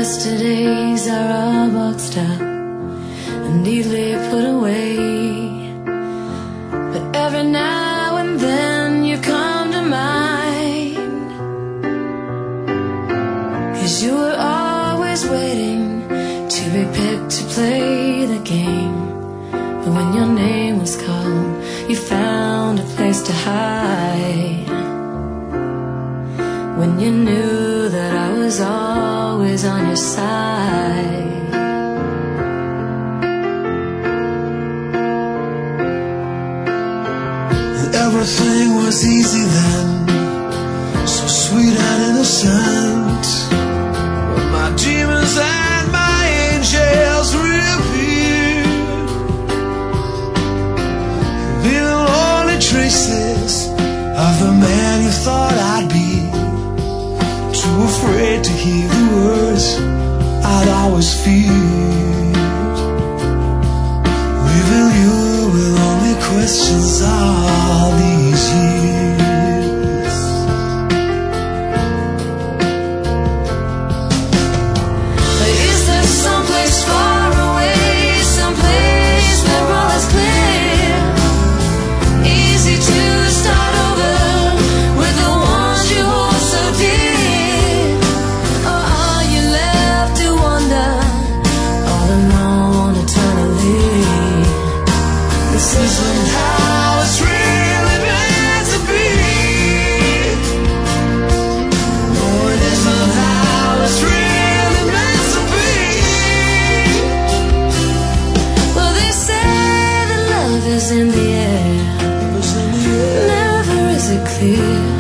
yesterdays are all boxed up and neatly put away. But every now and then you come to mind, 'cause you were always waiting to be picked to play the game. But when your name was called, you found a place to hide. When you knew that I was always on your side. Everything was easy then, so sweet and innocent. But my demons and my angels reappeared, leaving only traces of the man you thought I'd be. Too afraid to hear the words I'd always feared, leaving you with only questions all these years. Is there someplace far away, someplace where all is clear, easy to start over with the ones you hold so dear? Or are you left to wander all alone eternally? This isn't how it's really meant to be. No, it isn't how it's really meant to be. Well, they say that love is in the air, never is it clear.